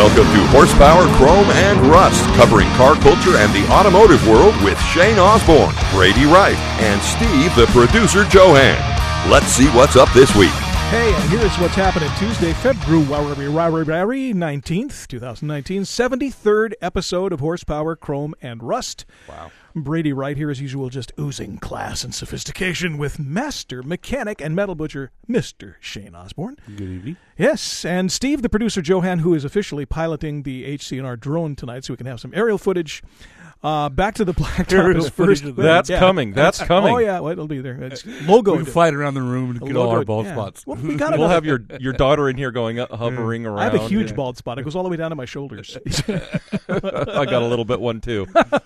Welcome to Horsepower, Chrome, and Rust, covering car culture and the automotive world with Shane Osborne, Brady Wright, and Steve, the producer, Johan. Let's see what's up this week. Hey, and here's what's happening Tuesday, February 19th, 2019, 73rd episode of Horsepower, Chrome, and Rust. Wow. Brady Wright here, as usual, just oozing class and sophistication with master mechanic and metal butcher, Mr. Shane Osborne. Good evening. Yes, and Steve, the producer, Johan, who is officially piloting the HCNR drone tonight so we can have some aerial footage. Back to the blacktop is first. That's coming. That's coming. Oh, yeah, well, it'll be there. It's logo. We can fly it around the room and get all our bald spots. Well, We'll have your daughter in here going hovering around. I have a huge bald spot. It goes all the way down to my shoulders. I got a little bit one too.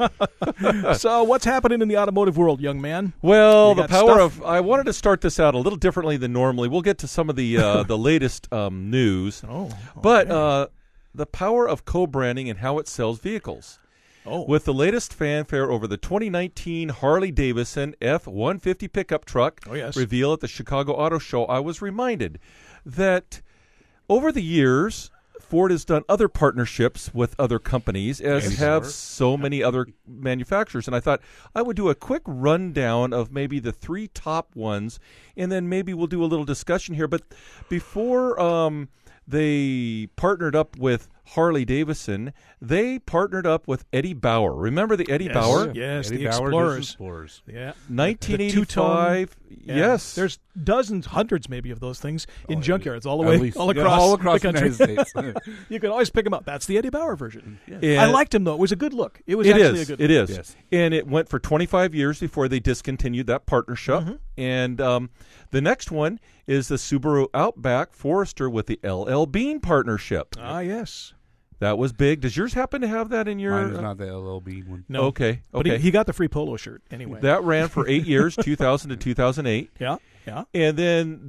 So what's happening in the automotive world, young man? Well, the power of I wanted to start this out a little differently than normally. We'll get to some of the the latest news. Oh, okay. But the power of co-branding and how it sells vehicles. Oh. With the latest fanfare over the 2019 Harley-Davidson F-150 pickup truck reveal at the Chicago Auto Show, I was reminded that over the years, Ford has done other partnerships with other companies, as have so many other manufacturers. And I thought I would do a quick rundown of maybe the three top ones, and then maybe we'll do a little discussion here. But before they partnered up with Harley-Davidson, they partnered up with Eddie Bauer. Remember the Eddie Bauer? Yes, Eddie the Bauer Explorers. Yeah. 1985. Yes. There's dozens, hundreds maybe of those things in junkyards all across the country. United States. You can always pick them up. That's the Eddie Bauer version. And I liked him, though. It was a good look. It was actually a good look. It is. Yes. And it went for 25 years before they discontinued that partnership. Mm-hmm. And the next one is the Subaru Outback Forester with the LL Bean partnership. Ah, yes. That was big. Does yours happen to have that in your... Mine is not the LLB one. No. Okay. But he got the free polo shirt anyway. That ran for 8 years, 2000 to 2008. Yeah. And then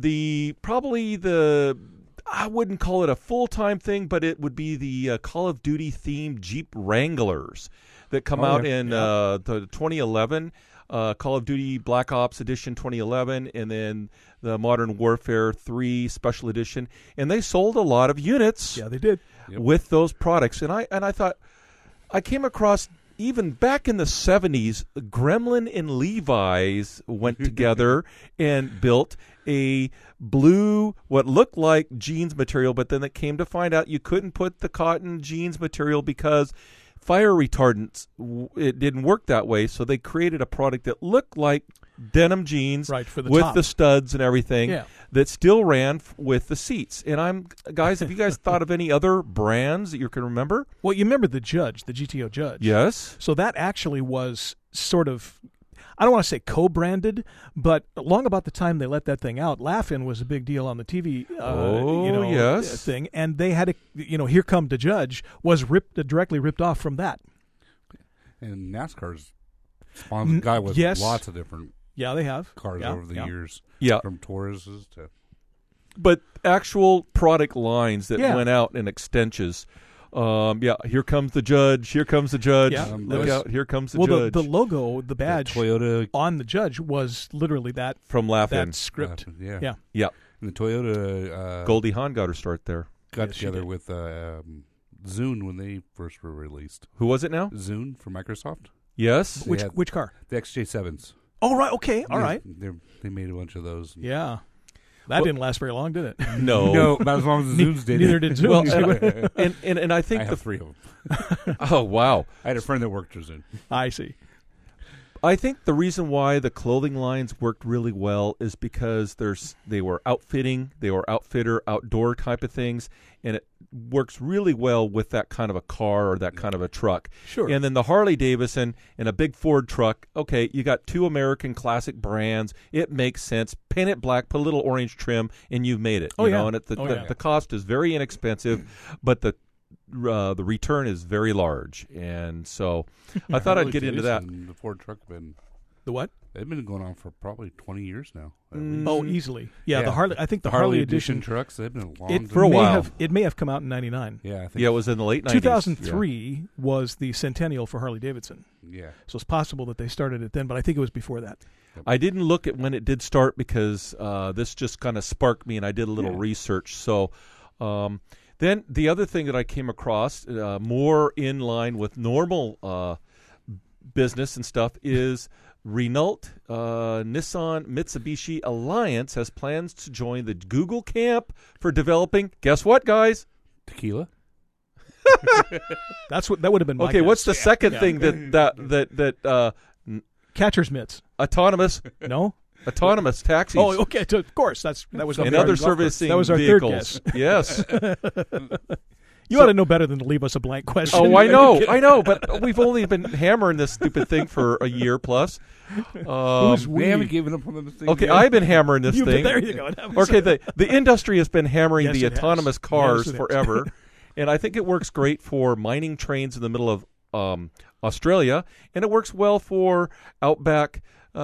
I wouldn't call it a full-time thing, but it would be the Call of Duty themed Jeep Wranglers that come out in the 2011 Call of Duty Black Ops Edition 2011, and then the Modern Warfare 3 Special Edition. And they sold a lot of units. Yeah, they did. With those products. And I thought, I came across, even back in the 70s, Gremlin and Levi's went together and built a blue, what looked like jeans material, but then it came to find out you couldn't put the cotton jeans material because fire retardants, it didn't work that way, so they created a product that looked like denim jeans for the with top. The studs and everything that still ran with the seats. And guys, have you guys thought of any other brands that you can remember? Well, you remember the Judge, the GTO Judge. Yes. So that actually was sort of, I don't want to say co-branded, but long about the time they let that thing out, Laugh-In was a big deal on the TV thing. And they had Here Come the Judge was directly ripped off from that. And NASCAR's spawned a guy with lots of different they have cars over the years. Yeah. From Tauruses to... But actual product lines that went out in extensions. Here comes the Judge. Here comes the Judge. Yeah. Look out. Here comes the Judge. Well, the logo, the badge Toyota on the Judge was literally that. From Laugh-In. That script. Yeah. And the Toyota... Goldie Hawn got her start there. Got together with Zune when they first were released. Who was it now? Zune from Microsoft. Yes. Which car? The XJ7s. Oh, right. Okay. All right. They made a bunch of those. Yeah. That didn't last very long, did it? No. Not as long as the Zunes did. Neither did Zune. Well, and I think I have three of them. Oh, wow. I had a friend that worked for Zune. I see. I think the reason why the clothing lines worked really well is because they were outfitting, they were outfitter, outdoor type of things, and it works really well with that kind of a car or that kind of a truck. Sure. And then the Harley-Davidson and a big Ford truck, okay, you got two American classic brands. It makes sense. Paint it black, put a little orange trim, and you've made it. And the cost is very inexpensive, but the return is very large, and so I thought I'd get into that. The Ford truck been the what? They've been going on for probably 20 years now. Oh, easily. Yeah, the Harley. I think the Harley Edition trucks. They've been long for a while. It may have come out in '99. Yeah, I think it was in the late '90s. 2003 was the centennial for Harley Davidson. Yeah, so it's possible that they started it then, but I think it was before that. I didn't look at when it did they just kind of sparked me, and I did a little research. So. Then the other thing that I came across, more in line with normal business and stuff, is Renault Nissan Mitsubishi Alliance has plans to join the Google camp for developing, guess what, guys? Tequila. That would have been my okay. guess. What's the second thing that catcher's mitts? Autonomous taxis. Oh, okay. Of course, that was and other servicing. That was our vehicles. third guess. Yes. You ought to know better than to leave us a blank question. Oh, I know, but we've only been hammering this stupid thing for a year plus. We haven't given up on this thing. Okay, I've been hammering this thing. There you go. Okay, the industry has been hammering the autonomous cars yes, forever, and I think it works great for mining trains in the middle of Australia, and it works well for outback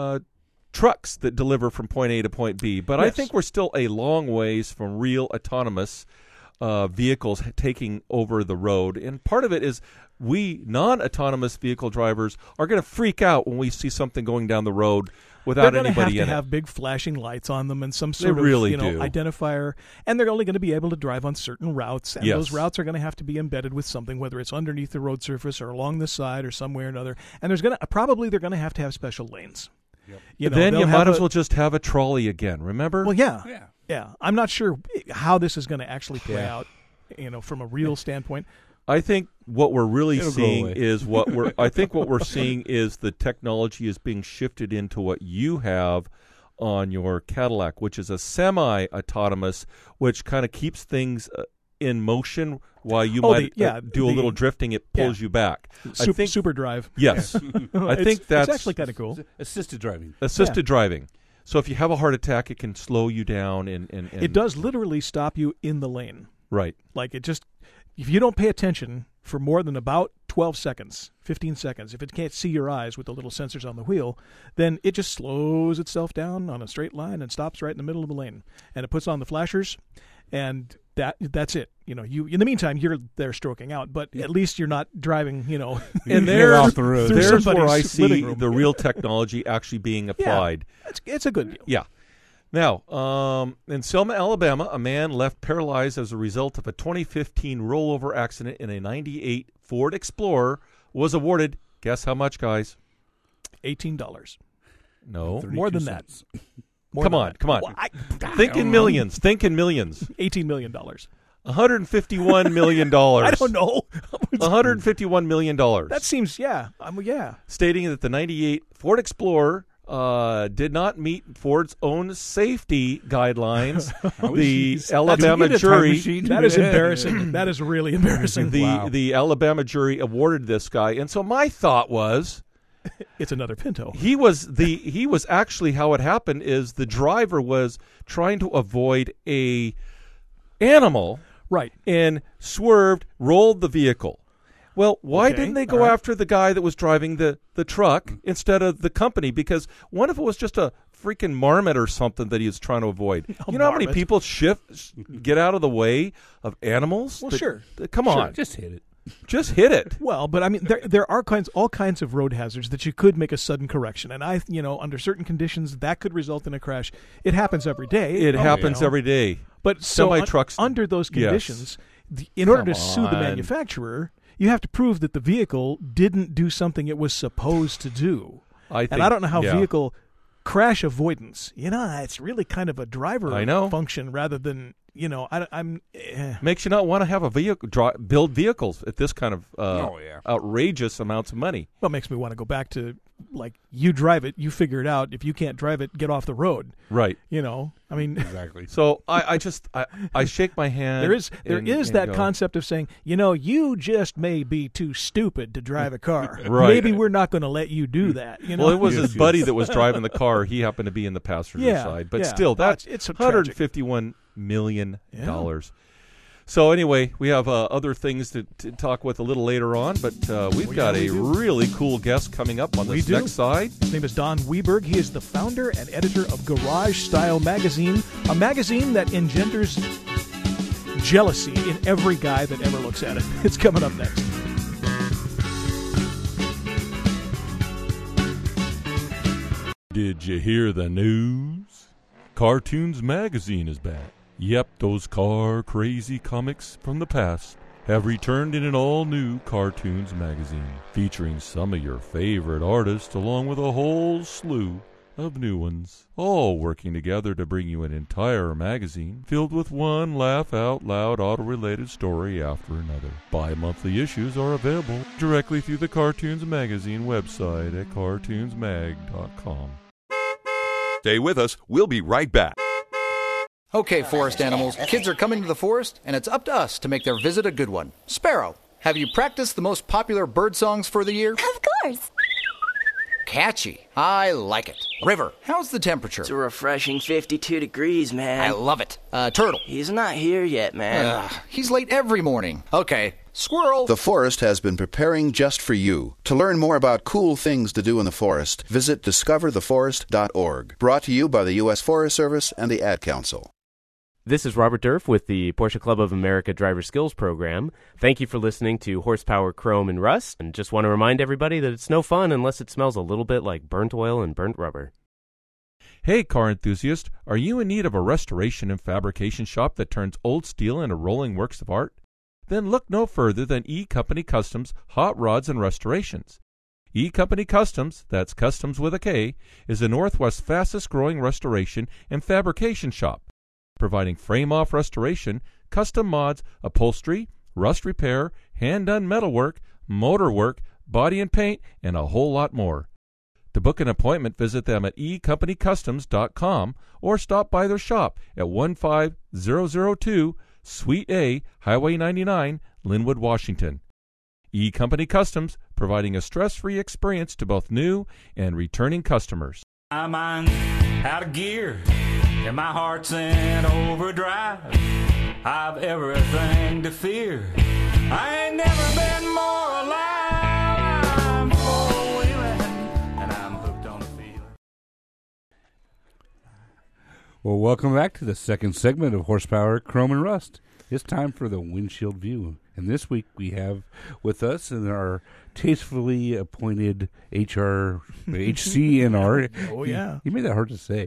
trucks that deliver from point A to point B. But I think we're still a long ways from real autonomous vehicles taking over the road. And part of it is we non-autonomous vehicle drivers are going to freak out when we see something going down the road without anybody in it. They're going to have big flashing lights on them and some sort of identifier. And they're only going to be able to drive on certain routes. And those routes are going to have to be embedded with something, whether it's underneath the road surface or along the side or somewhere or another. And they're going to have to have special lanes. Yep. Then you might as well just have a trolley again, remember? Well, yeah. I'm not sure how this is going to actually play out, from a real standpoint. I think what we're really seeing is I think what we're seeing is the technology is being shifted into what you have on your Cadillac, which is a semi-autonomous, which kind of keeps things in motion while you might do a little drifting. It pulls you back. Super drive. Yes. I think that's it's actually kind of cool. Assisted driving. Assisted driving. So if you have a heart attack, it can slow you down. And it does literally stop you in the lane. Right. Like if you don't pay attention for more than about 12 seconds, 15 seconds, if it can't see your eyes with the little sensors on the wheel, then it just slows itself down on a straight line and stops right in the middle of the lane. And it puts on the flashers, and that's it. You in the meantime you're there stroking out, but at least you're not driving. And there's where I see the real technology actually being applied. Yeah, it's a good deal. Yeah. Now, in Selma, Alabama, a man left paralyzed as a result of a 2015 rollover accident in a '98 Ford Explorer was awarded. Guess how much, guys? $18. No, more than that. Come on. Well, think in millions. $18 million. $151 million. I don't know. $151 million. That seems, Stating that the '98 Ford Explorer did not meet Ford's own safety guidelines. The Alabama jury. That is embarrassing. That is really embarrassing. The Alabama jury awarded this guy. And so my thought was, it's another Pinto. He was actually, how it happened is the driver was trying to avoid a animal, right, and swerved, rolled the vehicle. Well, why didn't they go after the guy that was driving the truck instead of the company? Because what if it was just a freaking marmot or something that he was trying to avoid? You know how many people get out of the way of animals? Well, sure. Come on. Just hit it. Just hit it. Well, but I mean, there are all kinds of road hazards that you could make a sudden correction, and under certain conditions that could result in a crash. It happens every day. It happens every day. But semi-trucks under those conditions, in order to sue the manufacturer, you have to prove that the vehicle didn't do something it was supposed to do. And I don't know how vehicle crash avoidance. It's really kind of a driver function rather than. Makes you not want to have a vehicle build vehicles at this kind of outrageous amounts of money. Well, it makes me want to go back to you drive it, you figure it out. If you can't drive it, get off the road. Right. Exactly. So I shake my hand. There is that concept of saying, you just may be too stupid to drive a car. Right. Maybe we're not going to let you do that. Well, it was his buddy that was driving the car. He happened to be in the passenger side, but still, it's $151 million. So anyway, we have other things to talk with a little later on, but we've got a really cool guest coming up on this next side. His name is Don Weberg. He is the founder and editor of Garage Style Magazine, a magazine that engenders jealousy in every guy that ever looks at it. It's coming up next. Did you hear the news? Cartoons Magazine is back. Yep, those car-crazy comics from the past have returned in an all-new Cartoons magazine, featuring some of your favorite artists along with a whole slew of new ones, all working together to bring you an entire magazine filled with one laugh-out-loud auto-related story after another. Bi-monthly issues are available directly through the Cartoons magazine website at cartoonsmag.com. Stay with us. We'll be right back. Okay, forest animals, kids are coming to the forest, and it's up to us to make their visit a good one. Sparrow, have you practiced the most popular bird songs for the year? Of course. Catchy. I like it. River, how's the temperature? It's a refreshing 52 degrees, man. I love it. Turtle. He's not here yet, man. He's late every morning. Okay. Squirrel. The forest has been preparing just for you. To learn more about cool things to do in the forest, visit discovertheforest.org. Brought to you by the U.S. Forest Service and the Ad Council. This is Robert Durf with the Porsche Club of America Driver Skills Program. Thank you for listening to Horsepower, Chrome, and Rust. And just want to remind everybody that it's no fun unless it smells a little bit like burnt oil and burnt rubber. Hey, car enthusiast, are you in need of a restoration and fabrication shop that turns old steel into rolling works of art? Then look no further than E-Company Customs Hot Rods and Restorations. E-Company Customs, that's Customs with a K, is the Northwest's fastest growing restoration and fabrication shop, providing frame-off restoration, custom mods, upholstery, rust repair, hand-done metalwork, motor work, body and paint, and a whole lot more. To book an appointment, visit them at ecompanycustoms.com or stop by their shop at 15002 Suite A, Highway 99, Linwood, Washington. E-Company Customs, providing a stress-free experience to both new and returning customers. My mind's out of gear, and my heart's in overdrive. I've everything to fear. I ain't never been more alive. I'm four-wheeling, and I'm hooked on the feeling. Well, welcome back to the second segment of Horsepower, Chrome, and Rust. It's time for the windshield view. And this week we have with us in our tastefully appointed HCNR. Oh, yeah. You made that hard to say.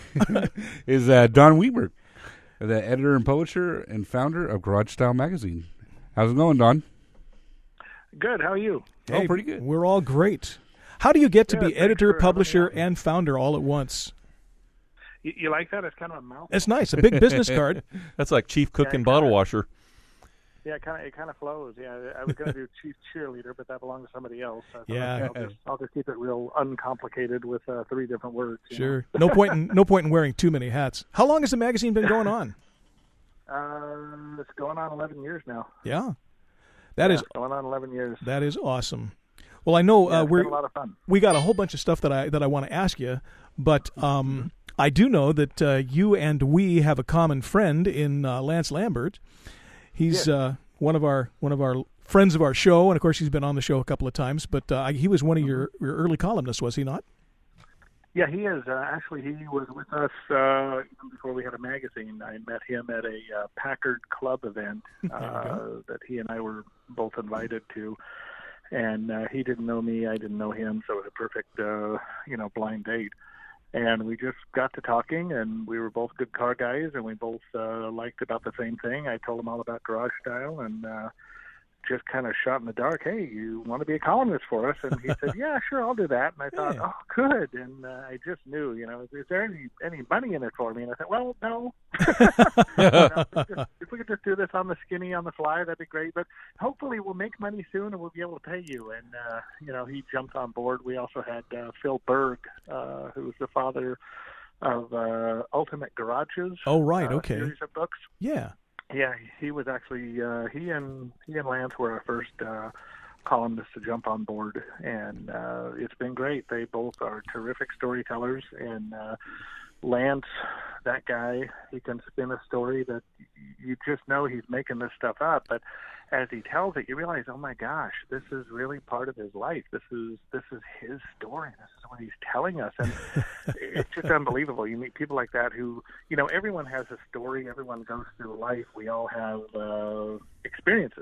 is Don Wietberg, the editor and publisher and founder of Garage Style Magazine. How's it going, Don? Good. How are you? Hey, pretty good. We're all great. How do you get to be editor, publisher, and founder all at once? You like that? It's kind of a mouthful. It's nice. A big business card. That's like chief cook and bottle washer. Yeah, it kind of flows. Yeah, I was going to do chief cheerleader, but that belonged to somebody else. So yeah, I'll just keep it real uncomplicated with 3 different words. Sure. No point in wearing too many hats. How long has the magazine been going on? It's going on 11 years now. Yeah, that is going on 11 years. That is awesome. Well, I know it's been a lot of fun. We got a whole bunch of stuff that I want to ask you, but I do know that you and we have a common friend in Lance Lambert. He's one of our friends of our show, and of course he's been on the show a couple of times. But he was one of your early columnists, was he not? Yeah, he is. Actually, he was with us even before we had a magazine. I met him at a Packard Club event that he and I were both invited to. And he didn't know me, I didn't know him, so it was a perfect, blind date. And we just got to talking, and we were both good car guys, and we both liked about the same thing. I told him all about Garage Style, and just kind of shot in the dark, hey, you want to be a columnist for us? And he said, yeah, sure, I'll do that. And I thought, oh, good. And I just knew, is there any money in it for me? And I said, well, no. If we could just do this on the skinny, on the fly, that'd be great. But hopefully we'll make money soon and we'll be able to pay you. And, he jumped on board. We also had Phil Berg, who was the father of Ultimate Garages. Oh, right, okay. Series of books. Yeah. Yeah, he was actually he and Lance were our first columnists to jump on board, and it's been great. They both are terrific storytellers, and Lance, that guy, he can spin a story that you just know he's making this stuff up, but as he tells it, you realize, oh my gosh, this is really part of his life. This is his story. This is what he's telling us, and it's just unbelievable. You meet people like that who, everyone has a story. Everyone goes through life. We all have experiences,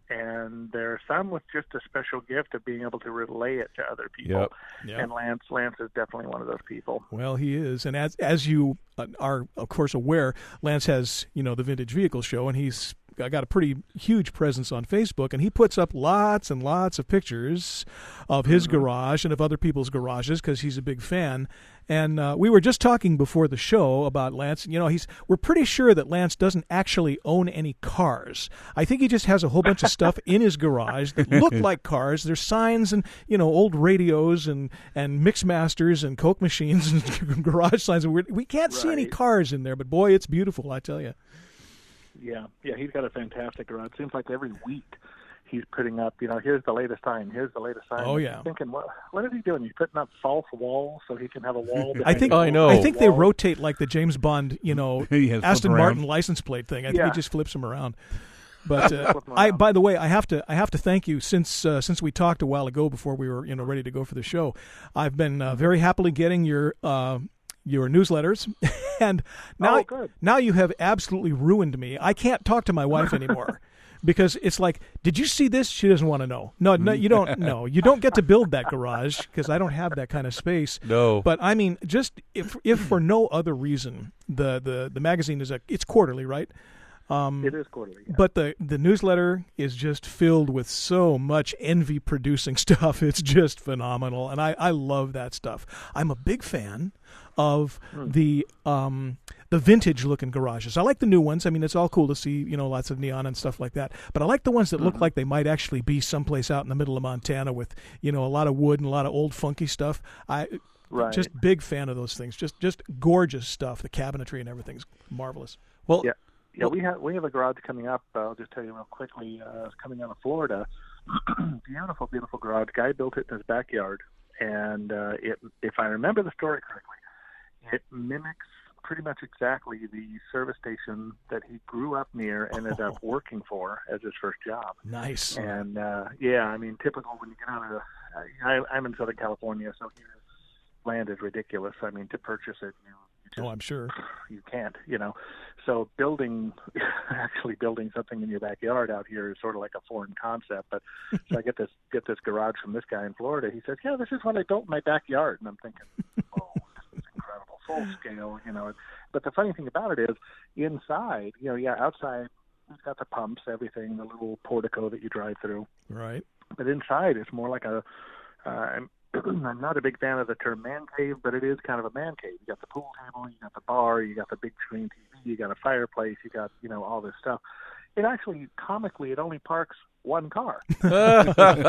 and there are some with just a special gift of being able to relay it to other people. Yep. And Lance is definitely one of those people. Well, he is, and as you are of course aware, Lance has the Vintage Vehicle Show, and he's got a pretty huge presence on Facebook, and he puts up lots and lots of pictures of his garage and of other people's garages because he's a big fan. And we were just talking before the show about Lance. We're pretty sure that Lance doesn't actually own any cars. I think he just has a whole bunch of stuff in his garage that look like cars. There's signs and old radios and mix masters and Coke machines and garage signs. And we can't see any cars in there, but boy, it's beautiful, I tell you. Yeah, he's got a fantastic garage. Seems like every week he's putting up, here's the latest sign, here's the latest sign. Oh, yeah. I'm thinking, what is he doing? He's putting up false walls so he can have a wall. I think they rotate like the James Bond, Aston Martin license plate thing. I think he just flips them around. But by the way, I have to thank you since we talked a while ago before we were ready to go for the show. I've been very happily getting your newsletters, and now you have absolutely ruined me. I can't talk to my wife anymore because it's like, did you see this? She doesn't want to know. No, you don't know. You don't get to build that garage because I don't have that kind of space. No. But I mean, just if for no other reason, the magazine it's quarterly, right? It is quarterly. Yeah. But the newsletter is just filled with so much envy-producing stuff. It's just phenomenal, and I love that stuff. I'm a big fan of the vintage-looking garages. I like the new ones. I mean, it's all cool to see, lots of neon and stuff like that. But I like the ones that look like they might actually be someplace out in the middle of Montana with, a lot of wood and a lot of old funky stuff. Just big fan of those things. Just gorgeous stuff. The cabinetry and everything's marvelous. Well, yeah, we have a garage coming up. I'll just tell you real quickly. It's coming out of Florida. Beautiful, beautiful garage. Guy built it in his backyard, and if I remember the story correctly, it mimics pretty much exactly the service station that he grew up near and ended up working for as his first job. Nice. And I mean, typical when you get out of I'm in Southern California, so here land is ridiculous. I mean, to purchase it, I'm sure you can't, So actually building something in your backyard out here is sort of like a foreign concept. But so I get this garage from this guy in Florida. He says, "Yeah, this is what I built in my backyard," and I'm thinking, "Oh, this is incredible, full scale." But the funny thing about it is, inside, outside it's got the pumps, everything, the little portico that you drive through. Right. But inside, it's more like I'm not a big fan of the term man cave, but it is kind of a man cave. You got the pool table, you got the bar, you got the big screen TV, you got a fireplace, you got, all this stuff. It actually, comically, it only parks one car. It's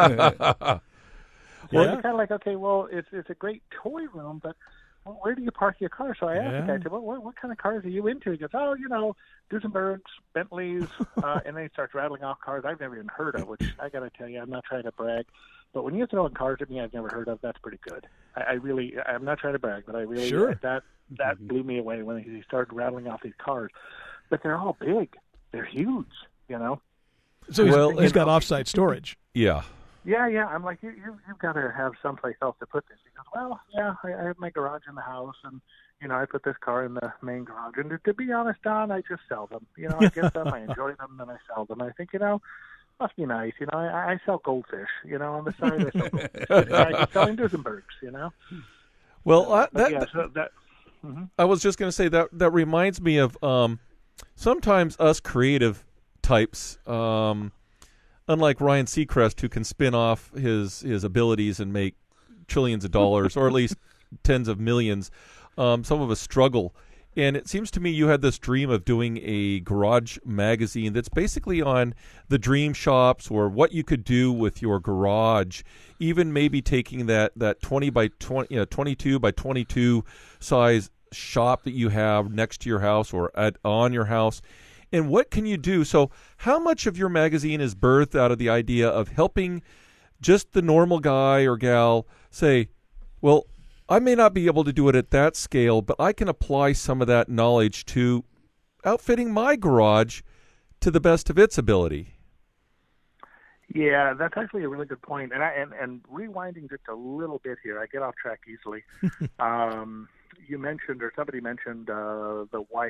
kind of like, okay, well, it's a great toy room, but where do you park your car? So I asked the guy, what kind of cars are you into? He goes, Duesenbergs, Bentleys, and then he starts rattling off cars I've never even heard of, which I got to tell you, I'm not trying to brag. But when you're throwing cars at me I've never heard of, that's pretty good. I'm not trying to brag, but I really, that blew me away when he started rattling off these cars. But they're all big. They're huge, So he's got off-site storage. Yeah. Yeah. I'm like, you've got to have someplace else to put this. He goes, well, yeah, I have my garage in the house, and, I put this car in the main garage. And to be honest, Don, I just sell them. I get them, I enjoy them, and I sell them. I think, must be nice. I sell goldfish. On the side I sell goldfish. I can sell Duesenbergs, Well, mm-hmm. I was just going to say that reminds me of sometimes us creative types, unlike Ryan Seacrest, who can spin off his abilities and make trillions of dollars, or at least tens of millions. Some of us struggle. And it seems to me you had this dream of doing a garage magazine that's basically on the dream shops or what you could do with your garage, even maybe taking that 20 by 20, 22 by 22 size shop that you have next to your house or on your house. And what can you do? So how much of your magazine is birthed out of the idea of helping just the normal guy or gal say, well, I may not be able to do it at that scale, but I can apply some of that knowledge to outfitting my garage to the best of its ability. Yeah, that's actually a really good point. And rewinding just a little bit here, I get off track easily. You mentioned, or somebody mentioned, the wife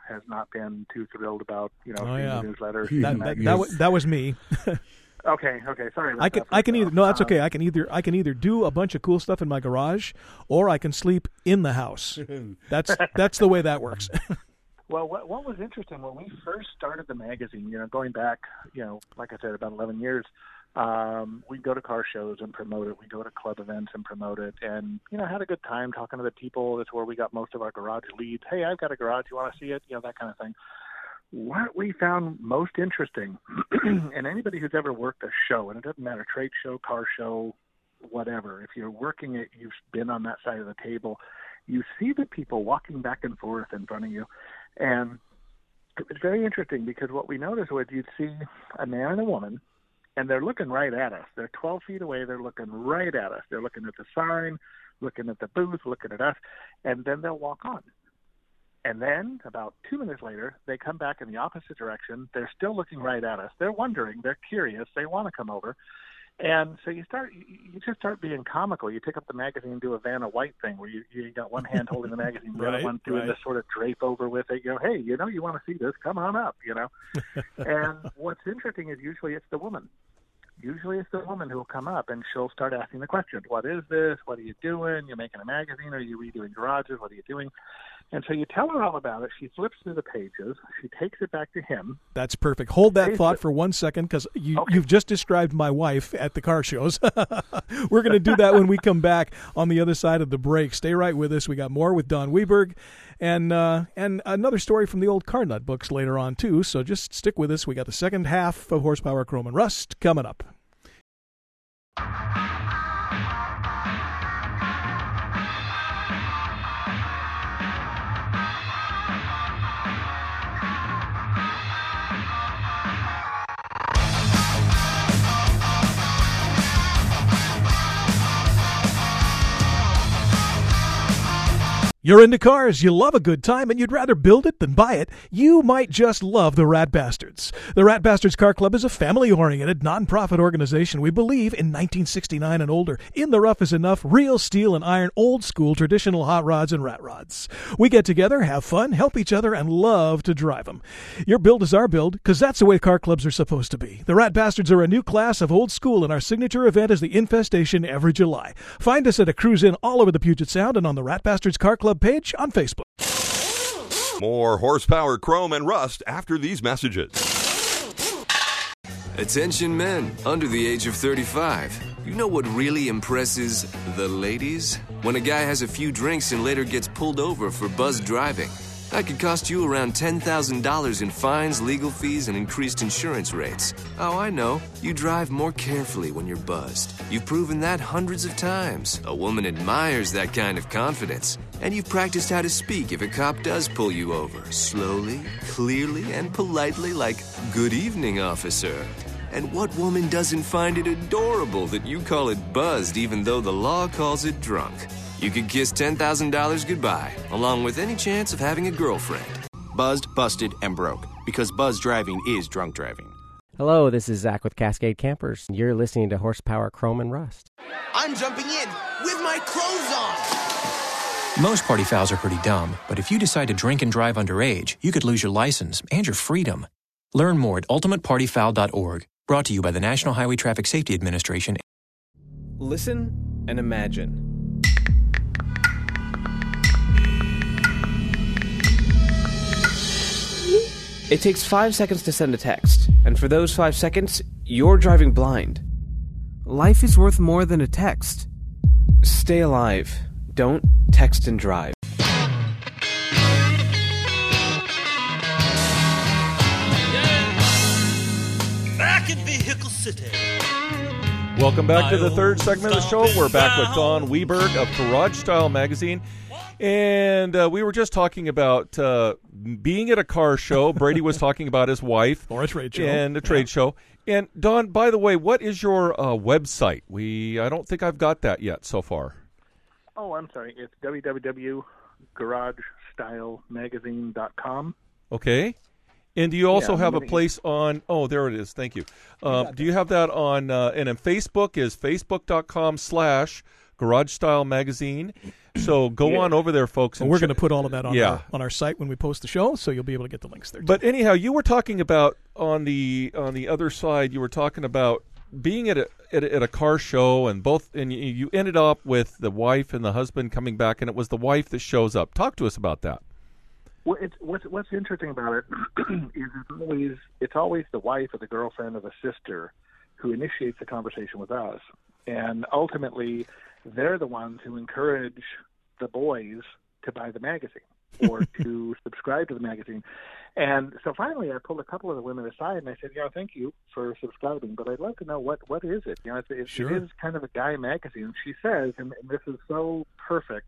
has not been too thrilled about, seeing the newsletter. That was me. Okay. Sorry about that. I can either. No, that's okay. I can either do a bunch of cool stuff in my garage, or I can sleep in the house. That's the way that works. Well, what was interesting when we first started the magazine, going back, like I said, about 11 years, we'd go to car shows and promote it. We'd go to club events and promote it, and had a good time talking to the people. That's where we got most of our garage leads. Hey, I've got a garage. You want to see it? That kind of thing. What we found most interesting, and anybody who's ever worked a show, and it doesn't matter, trade show, car show, whatever, if you're working it, you've been on that side of the table, you see the people walking back and forth in front of you. And it was very interesting because what we noticed was you'd see a man and a woman, and they're looking right at us. They're 12 feet away. They're looking right at us. They're looking at the sign, looking at the booth, looking at us, and then they'll walk on. And then about 2 minutes later, they come back in the opposite direction. They're still looking right at us. They're wondering. They're curious. They want to come over. And so you just start being comical. You pick up the magazine and do a Vanna White thing where you got one hand holding the magazine, the other one doing this sort of drape over with it. Hey, you want to see this? Come on up, And what's interesting is usually it's the woman. Usually it's the woman who will come up and she'll start asking the question, what is this? What are you doing? You're making a magazine? Are you redoing garages? What are you doing? And so you tell her all about it. She flips through the pages. She takes it back to him. That's perfect. Hold that thought for 1 second because you've just described my wife at the car shows. We're going to do that when we come back on the other side of the break. Stay right with us. We got more with Don Weberg and another story from the old Car Nut books later on, too. So just stick with us. We got the second half of Horsepower, Chrome, and Rust coming up. You're into cars, you love a good time, and you'd rather build it than buy it. You might just love the Rat Bastards. The Rat Bastards Car Club is a family-oriented, non-profit organization. We believe in 1969 and older. In the rough is enough, real steel and iron, old-school, traditional hot rods and rat rods. We get together, have fun, help each other, and love to drive them. Your build is our build, because that's the way car clubs are supposed to be. The Rat Bastards are a new class of old school, and our signature event is the Infestation every July. Find us at a cruise-in all over the Puget Sound and on the Rat Bastards Car Club page on Facebook. More Horsepower, Chrome, and Rust after these messages. Attention men under the age of 35. You know what really impresses the ladies? When a guy has a few drinks and later gets pulled over for buzzed driving. That could cost you around $10,000 in fines, legal fees, and increased insurance rates. Oh, I know. You drive more carefully when you're buzzed. You've proven that hundreds of times. A woman admires that kind of confidence. And you've practiced how to speak if a cop does pull you over. Slowly, clearly, and politely like, "Good evening, officer." And what woman doesn't find it adorable that you call it buzzed even though the law calls it drunk? You could kiss $10,000 goodbye, along with any chance of having a girlfriend. Buzzed, busted, and broke. Because buzz driving is drunk driving. Hello, this is Zach with Cascade Campers. You're listening to Horsepower, Chrome, and Rust. I'm jumping in with my clothes on. Most party fouls are pretty dumb, but if you decide to drink and drive underage, you could lose your license and your freedom. Learn more at ultimatepartyfoul.org. Brought to you by the National Highway Traffic Safety Administration. Listen and imagine. It takes 5 seconds to send a text, and for those 5 seconds, you're driving blind. Life is worth more than a text. Stay alive. Don't text and drive. Back in Vehicle City. Welcome back to the third segment of the show. We're back with Don Weberg of Garage Style Magazine. And we were just talking about being at a car show. Brady was talking about his wife. Or a trade show. And a trade show. And, Don, by the way, what is your website? I don't think I've got that yet so far. Oh, I'm sorry. It's www.garagestylemagazine.com. Okay. And do you also have a place on... Oh, there it is. Thank you. Do you have that on... and in Facebook is facebook.com/... Garage Style Magazine. So go on over there, folks. And we're going to put all of that on our site when we post the show, so you'll be able to get the links there. But anyhow, you were talking about on the other side. You were talking about being at a car show, and you ended up with the wife and the husband coming back, and it was the wife that shows up. Talk to us about that. Well, what's interesting about it is it's always the wife or the girlfriend or the sister who initiates the conversation with us, and ultimately they're the ones who encourage the boys to buy the magazine or to subscribe to the magazine. And so finally I pulled a couple of the women aside and I said, thank you for subscribing, but I'd love to know what is it? It is kind of a guy magazine. She says, and this is so perfect,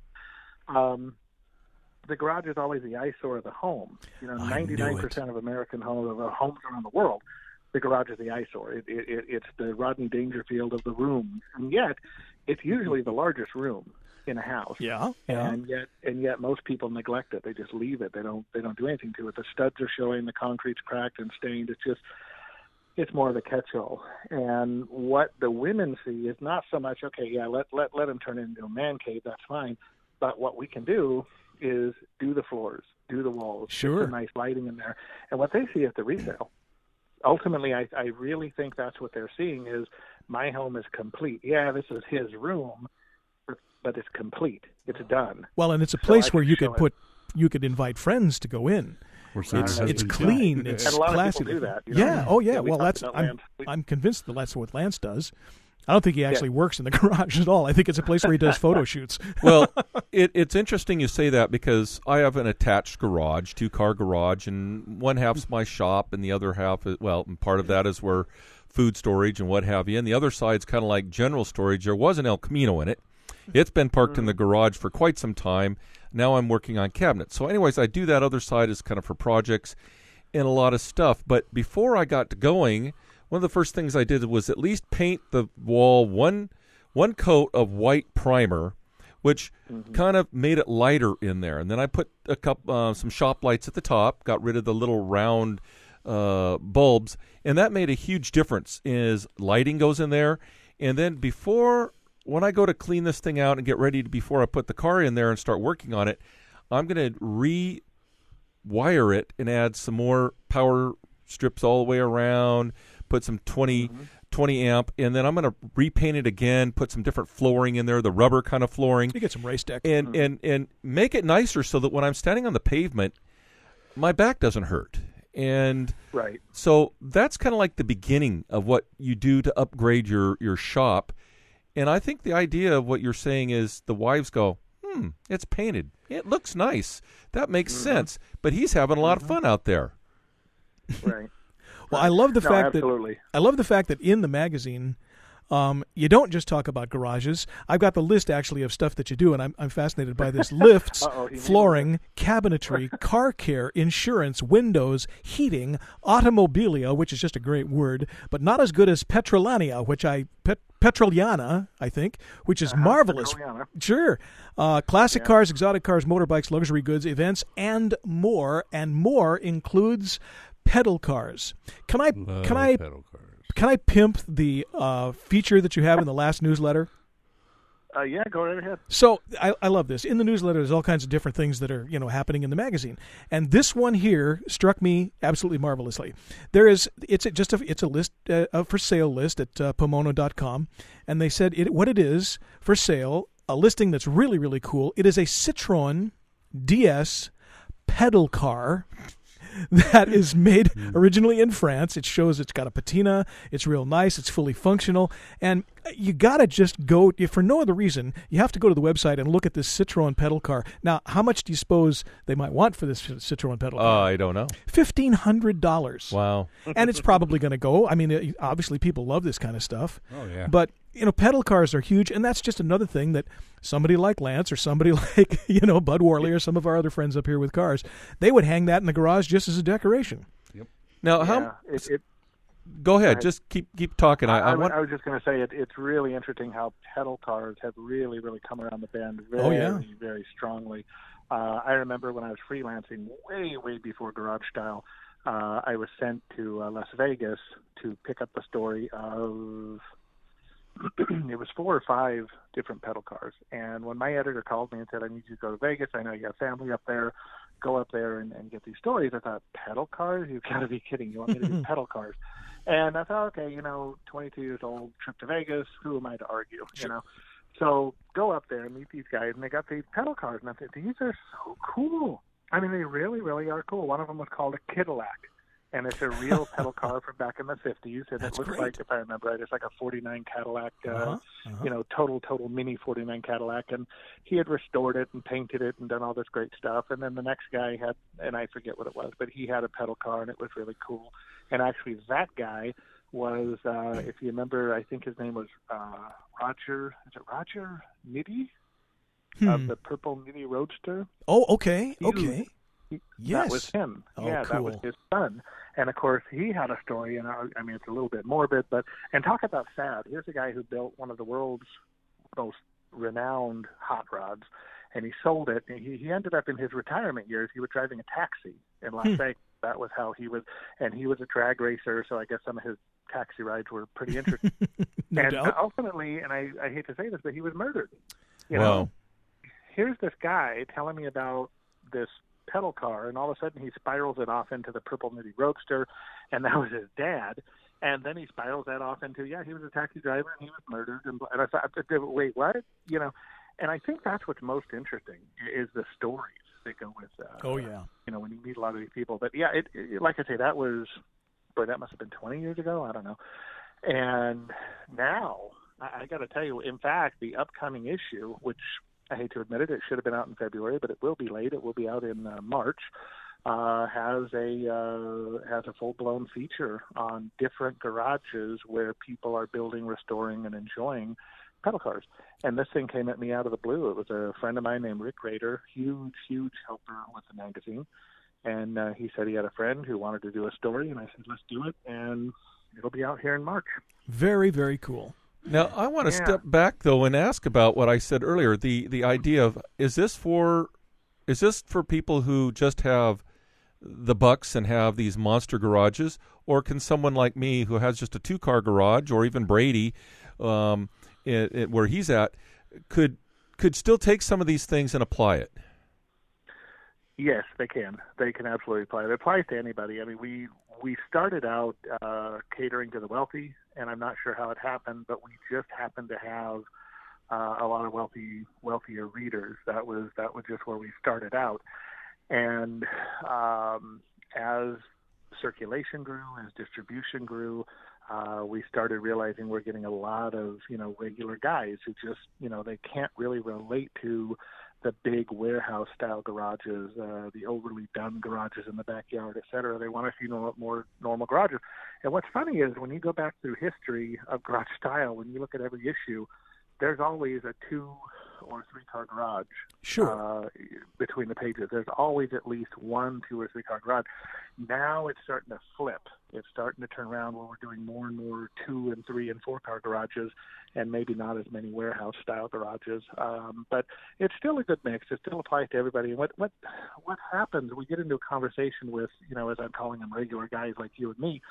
the garage is always the eyesore of the home. 99% of American homes around the world, the garage is the eyesore. It's the Rodney Dangerfield of the rooms, and yet it's usually the largest room in a house. Yeah. And yet most people neglect it. They just leave it. They don't do anything to it. The studs are showing, the concrete's cracked and stained. It's more of a catch-all. And what the women see is not so much, let him turn it into a man cave, that's fine. But what we can do is do the floors, do the walls, sure, put some nice lighting in there. And what they see is the resale. Ultimately, I really think that's what they're seeing is my home is complete. Yeah, this is his room, but it's complete. It's done. Well, and it's a place where you could invite friends to go in. It's clean. It's and a lot classy. Of people do that. Yeah. Oh, yeah. Well, I'm convinced that's what Lance does. I don't think he actually works in the garage at all. I think it's a place where he does photo shoots. Well, it's interesting you say that because I have an attached garage, 2-car garage, and one half's my shop, and the other half is, and part of that is where food storage and what have you, and the other side's kind of like general storage. There was an El Camino in it. It's been parked in the garage for quite some time. Now I'm working on cabinets. So anyways, I do that other side is kind of for projects and a lot of stuff. But before I got to going, one of the first things I did was at least paint the wall one coat of white primer, which kind of made it lighter in there. And then I put some shop lights at the top, got rid of the little round bulbs, and that made a huge difference. Is lighting goes in there, and then when I go to clean this thing out and get ready before I put the car in there and start working on it, I'm going to rewire it and add some more power strips all the way around, put some 20 amp, and then I'm going to repaint it again, put some different flooring in there, the rubber kind of flooring. You get some race deck. And make it nicer so that when I'm standing on the pavement, my back doesn't hurt. And so that's kind of like the beginning of what you do to upgrade your shop. And I think the idea of what you're saying is the wives go, it's painted. It looks nice. That makes sense. But he's having a lot of fun out there. Right. Well, I love the fact absolutely. that in the magazine, you don't just talk about garages. I've got the list actually of stuff that you do, and I'm fascinated by this: lifts, flooring, cabinetry, car care, insurance, windows, heating, automobilia, which is just a great word, but not as good as Petroliana, Petroliana, I think, which is marvelous. Petroliana. Sure. Classic cars, exotic cars, motorbikes, luxury goods, events, and more. And more includes pedal cars. Can I pimp the feature that you have in the last newsletter? Yeah, go right ahead. So I love this. In the newsletter, there's all kinds of different things that are happening in the magazine, and this one here struck me absolutely marvelously. It's a list, a for sale list at Pomono.com, and they said what it is for sale. A listing that's really, really cool. It is a Citroen DS pedal car that is made originally in France. It shows it's got a patina. It's real nice. It's fully functional. And you got to just go, for no other reason, you have to go to the website and look at this Citroen pedal car. Now, how much do you suppose they might want for this Citroen pedal car? I don't know. $1,500. Wow. And it's probably going to go. I mean, obviously people love this kind of stuff. Oh, yeah. But, pedal cars are huge, and that's just another thing that somebody like Lance or somebody like, Bud Worley or some of our other friends up here with cars, they would hang that in the garage just as a decoration. Yep. Now, go ahead. Just keep talking. I was just going to say it's really interesting how pedal cars have really, really come around the bend very, very strongly. I remember when I was freelancing way, way before Garage Style, I was sent to Las Vegas to pick up the story of it was 4 or 5 different pedal cars. And when my editor called me and said, I need you to go to Vegas, I know you have family up there, go up there and get these stories, I thought, pedal cars? You've got to be kidding. You want me to do pedal cars? And I thought, okay, 22 years old, trip to Vegas, who am I to argue, So go up there and meet these guys, and they got these pedal cars, and I thought, these are so cool. I mean, they really, really are cool. One of them was called a Cadillac, and it's a real pedal car from back in the 50s, and it looks like, if I remember right, it's like a 49 Cadillac, total mini 49 Cadillac, and he had restored it and painted it and done all this great stuff, and then the next guy had, and I forget what it was, but he had a pedal car, and it was really cool. And actually that guy was, if you remember, I think his name was Roger Nitty? Of the Purple Mini Roadster. Oh, okay, yes. That was him. Oh, yeah, cool. That was his son. And, of course, he had a story, and I mean, it's a little bit morbid, and talk about sad. Here's a guy who built one of the world's most renowned hot rods, and he sold it. And he ended up in his retirement years, he was driving a taxi in Las Vegas. That was how he was, and he was a drag racer, so I guess some of his taxi rides were pretty interesting. No doubt. Ultimately, and I hate to say this, but he was murdered. Wow. Here's this guy telling me about this pedal car, and all of a sudden he spirals it off into the Purple Nitty Roadster, and that was his dad. And then he spirals that off into, he was a taxi driver, and he was murdered. And I thought, wait, what? And I think that's what's most interesting is the stories that go with when you meet a lot of these people. But, it like I say, that must have been 20 years ago. I don't know. And now, I got to tell you, in fact, the upcoming issue, which I hate to admit it, it should have been out in February, but it will be late. It will be out in March. Has a full-blown feature on different garages where people are building, restoring, and enjoying pedal cars. And this thing came at me out of the blue. It was a friend of mine named Rick Rader, huge helper with the magazine. And he said he had a friend who wanted to do a story, and I said, let's do it, and it'll be out here in March. Very, very cool. Now, I want to step back, though, and ask about what I said earlier, the idea of, is this for people who just have the bucks and have these monster garages, or can someone like me who has just a 2-car garage, or even Brady, where he's at, could still take some of these things and apply it? Yes, they can. They can absolutely apply it. It applies to anybody. I mean, we started out catering to the wealthy, and I'm not sure how it happened, but we just happened to have a lot of wealthier readers. That was just where we started out. And as circulation grew, as distribution grew, we started realizing we're getting a lot of, regular guys who just, they can't really relate to the big warehouse-style garages, the overly done garages in the backyard, et cetera. They want to see more normal garages. And what's funny is when you go back through history of garage style, when you look at every issue, there's always a 2 or 3-car garage. Sure. Between the pages. There's always at least 1, 2, or 3-car garage. Now it's starting to flip. It's starting to turn around where we're doing more and more 2 and 3 and 4-car garages, and maybe not as many warehouse-style garages. But it's still a good mix. It still applies to everybody. And what happens, we get into a conversation with, as I'm calling them, regular guys like you and me,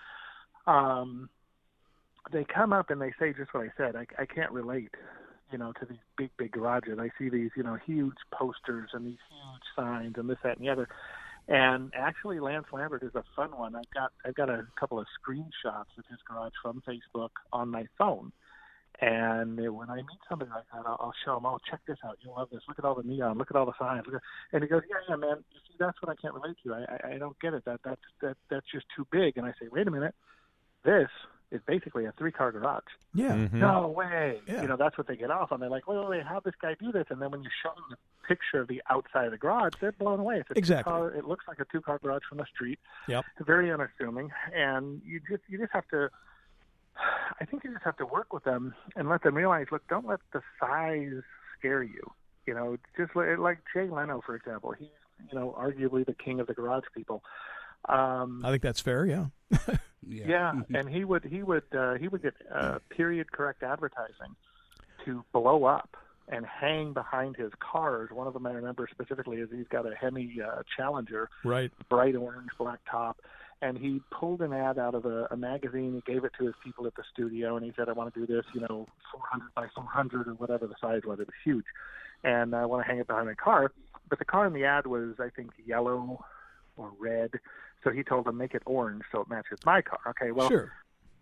they come up and they say just what I said. I can't relate, to these big garages. I see these, huge posters and these huge signs and this, that, and the other. And actually, Lance Lambert is a fun one. I've got a couple of screenshots of his garage from Facebook on my phone. And when I meet somebody like that, I'll show them, check this out. You'll love this. Look at all the neon. Look at all the signs. And he goes, yeah, man. You see, that's what I can't relate to. I don't get it. That's just too big. And I say, wait a minute. This is basically a 3-car garage. Yeah. Mm-hmm. No way. Yeah. That's what they get off on. They're like, wait, how'd this guy do this? And then when you show them the picture of the outside of the garage, they're blown away. It's a exactly. 2-car, it looks like a 2-car garage from the street. Yep. Very unassuming. And you just have to, I think you just have to work with them and let them realize, look, don't let the size scare you. Just like Jay Leno, for example. He's, arguably the king of the garage people. I think that's fair. Yeah. Yeah, and he would get period correct advertising to blow up and hang behind his cars. One of them I remember specifically is he's got a Hemi Challenger, right, bright orange black top, And he pulled an ad out of a magazine. He gave it to his people at the studio, and he said, I want to do this, 400 by 400 or whatever the size was. It was huge. And I want to hang it behind my car. But the car in the ad was, I think, yellow or red. So he told them, make it orange so it matches my car. Okay, well, sure.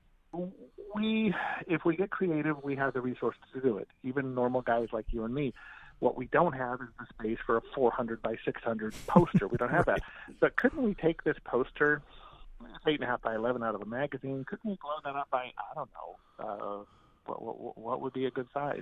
If we get creative, we have the resources to do it. Even normal guys like you and me. What we don't have is the space for a 400 by 600 poster. We don't have that. But couldn't we take this poster, 8.5 by 11 out of a magazine? Couldn't we blow that up by, I don't know, what would be a good size?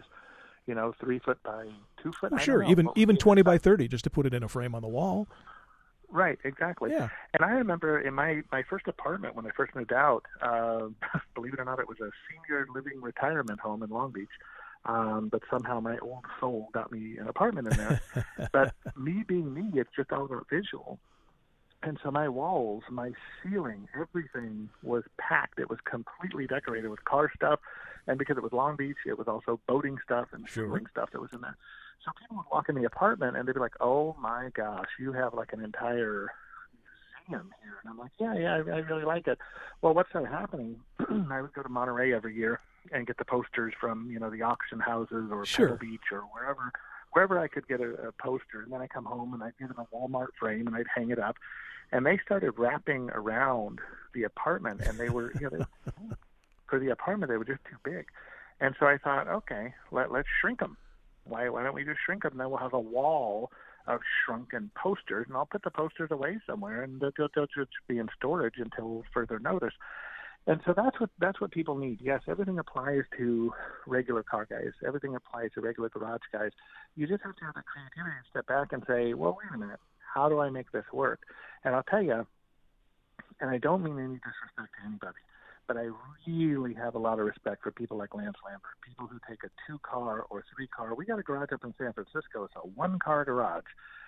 3 foot by 2 foot? Well, sure, even 20 by 30, just to put it in a frame on the wall. Right, exactly. Yeah. And I remember in my first apartment when I first moved out, believe it or not, it was a senior living retirement home in Long Beach. But somehow my old soul got me an apartment in there. But me being me, it's just all about visual. And so my walls, my ceiling, everything was packed. It was completely decorated with car stuff. And because it was Long Beach, it was also boating stuff and sailing stuff that was in there. So people would walk in the apartment and they'd be like, oh my gosh, you have like an entire museum here. And I'm like, yeah, I really like it. Well, what started happening, I would go to Monterey every year and get the posters from, the auction houses or Pebble Beach or wherever I could get a poster. And then I come home and I'd get it in a Walmart frame and I'd hang it up. And they started wrapping around the apartment, and they were, for the apartment, they were just too big. And so I thought, okay, let's shrink them. Why don't we just shrink them? And then we'll have a wall of shrunken posters, and I'll put the posters away somewhere, and they'll just be in storage until further notice. And so that's what people need. Yes, everything applies to regular car guys. Everything applies to regular garage guys. You just have to have the creativity to step back and say, well, wait a minute, how do I make this work? And I'll tell you, and I don't mean any disrespect to anybody, but I really have a lot of respect for people like Lance Lambert, people who take a 2-car or 3-car. We got a garage up in San Francisco. It's a 1-car garage,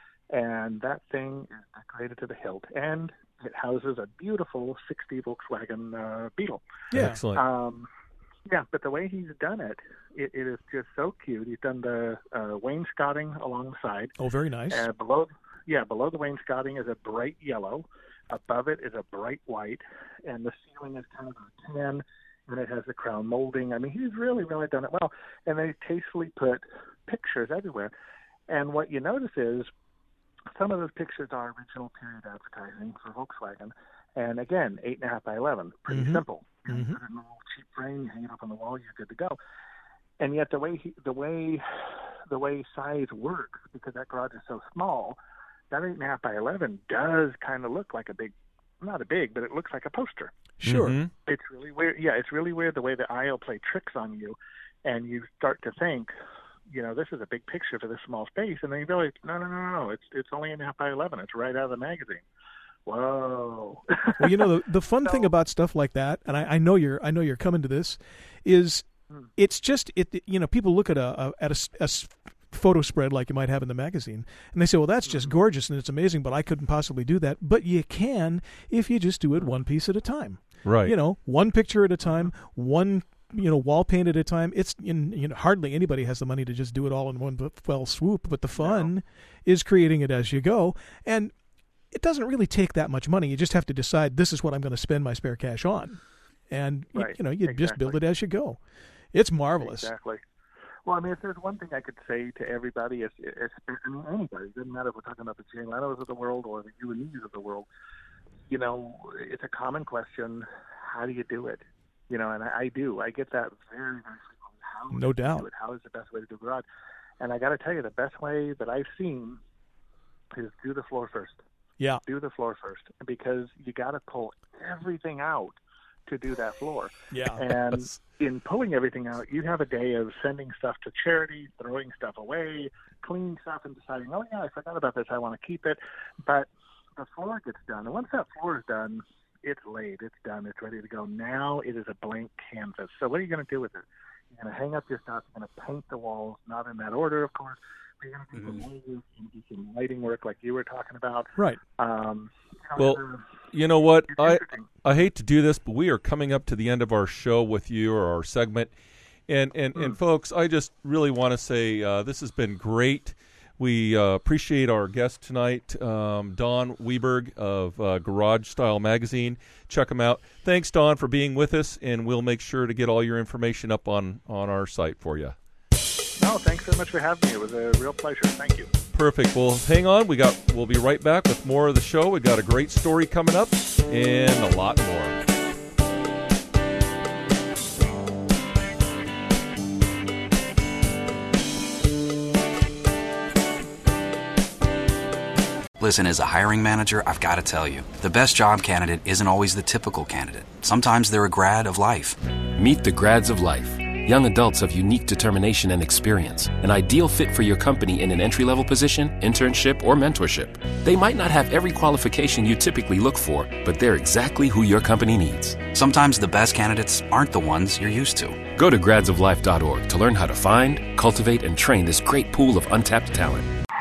and that thing is decorated to the hilt, and it houses a beautiful 60 Volkswagen Beetle. Yeah, excellent. Yeah, but the way he's done it is just so cute. He's done the wainscoting along the side. Oh, very nice. Below the wainscoting is a bright yellow. Above it is a bright white, and the ceiling is kind of a tan, and it has the crown molding. I mean, he's really, really done it well. And they tastefully put pictures everywhere. And what you notice is some of those pictures are original period advertising for Volkswagen. And again, 8.5 by 11, pretty simple. You put it in a little cheap frame, you hang it up on the wall, you're good to go. And yet the way size works, because that garage is so small, that 8.5 by 11 does kind of look like not a big, but it looks like a poster. Sure. Mm-hmm. It's really weird. Yeah, it's really weird the way the eye will play tricks on you, and you start to think, this is a big picture for this small space, and then you realize, no, it's only 8.5 by 11. It's right out of the magazine. Whoa. Well, the fun thing about stuff like that, and I know you're coming to this, is it's just people look at a photo spread like you might have in the magazine, and they say, well, that's just gorgeous and it's amazing, but I couldn't possibly do that. But you can if you just do it one piece at a time. Right. One picture at a time, one wall paint at a time. It's hardly anybody has the money to just do it all in one fell swoop, but the fun is creating it as you go. And it doesn't really take that much money. You just have to decide, this is what I'm going to spend my spare cash on. And you just build it as you go. It's marvelous. Exactly. Well, I mean, if there's one thing I could say to everybody, anybody, it doesn't matter if we're talking about the Jay Leno's of the world or the you and me's of the world, it's a common question, how do you do it? And I do. I get that very, very frequently. How no doubt. Do it? How is the best way to do garage? And I got to tell you, the best way that I've seen is do the floor first. Yeah. Do the floor first, because you got to pull everything out to do that floor. Yeah. And in pulling everything out, you have a day of sending stuff to charity, throwing stuff away, cleaning stuff, and deciding, oh, yeah, I forgot about this. I want to keep it. But the floor gets done. And once that floor is done, it's laid. It's done. It's ready to go. Now it is a blank canvas. So what are you going to do with it? You're going to hang up your stuff. You're going to paint the walls, not in that order, of course. You're going to do some layers, you're going to do some lighting work like you were talking about. Right. Well, you know what? I hate to do this, but we are coming up to the end of our show with you, or our segment. And folks, I just really want to say this has been great. We appreciate our guest tonight, Don Weberg of Garage Style Magazine. Check him out. Thanks, Don, for being with us, and we'll make sure to get all your information up on our site for you. No, thanks very much for having me. It was a real pleasure. Thank you. Perfect. Well, hang on. We'll be right back with more of the show. We got a great story coming up and a lot more. Listen, as a hiring manager, I've got to tell you, the best job candidate isn't always the typical candidate. Sometimes they're a grad of life. Meet the grads of life. Young adults of unique determination and experience. An ideal fit for your company in an entry-level position, internship, or mentorship. They might not have every qualification you typically look for, but they're exactly who your company needs. Sometimes the best candidates aren't the ones you're used to. Go to gradsoflife.org to learn how to find, cultivate, and train this great pool of untapped talent.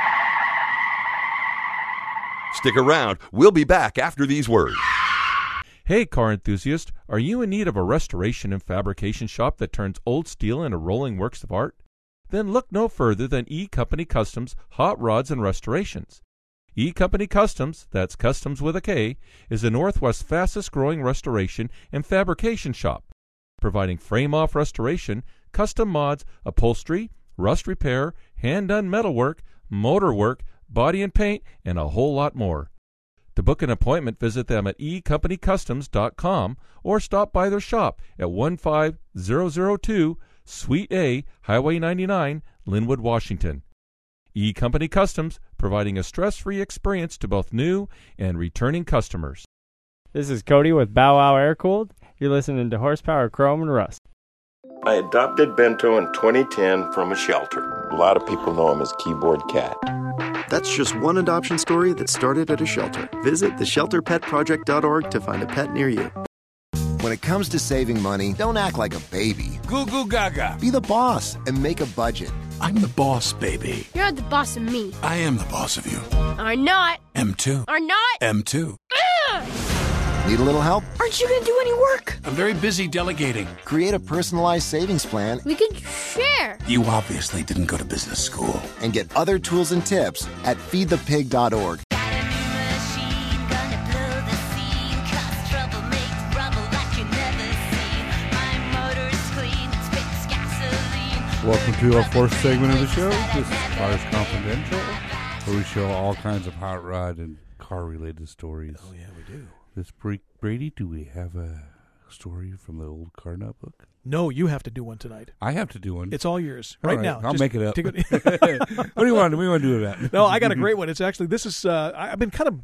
Stick around. We'll be back after these words. Hey, car enthusiast, are you in need of a restoration and fabrication shop that turns old steel into rolling works of art? Then look no further than E Company Customs Hot Rods and Restorations. E Company Customs, that's Customs with a K, is the Northwest's fastest growing restoration and fabrication shop, providing frame-off restoration, custom mods, upholstery, rust repair, hand-done metalwork, motor work, body and paint, and a whole lot more. To book an appointment, visit them at ecompanycustoms.com or stop by their shop at 15002 Suite A, Highway 99, Linwood, Washington. E-Company Customs, providing a stress-free experience to both new and returning customers. This is Cody with Bow Wow Air Cooled. You're listening to Horsepower, Chrome, and Rust. I adopted Bento in 2010 from a shelter. A lot of people know him as Keyboard Cat. That's just one adoption story that started at a shelter. Visit theshelterpetproject.org to find a pet near you. When it comes to saving money, don't act like a baby. Goo goo gaga. Be the boss and make a budget. I'm the boss, baby. You're the boss of me. I am the boss of you. Are not. M2. Are not. M2. Need a little help? Aren't you going to do any work? I'm very busy delegating. Create a personalized savings plan. We could share. You obviously didn't go to business school. And get other tools and tips at feedthepig.org. Welcome to our fourth segment of the show. This is Cars Confidential, where we show all kinds of hot rod and car-related stories. Oh, yeah, we do. This Brady, do we have a story from the old car notebook? No, you have to do one tonight. I have to do one. It's all yours right now. I'll make it up. What do you want to do with that? No, I got a great one. It's actually, this is, I've been kind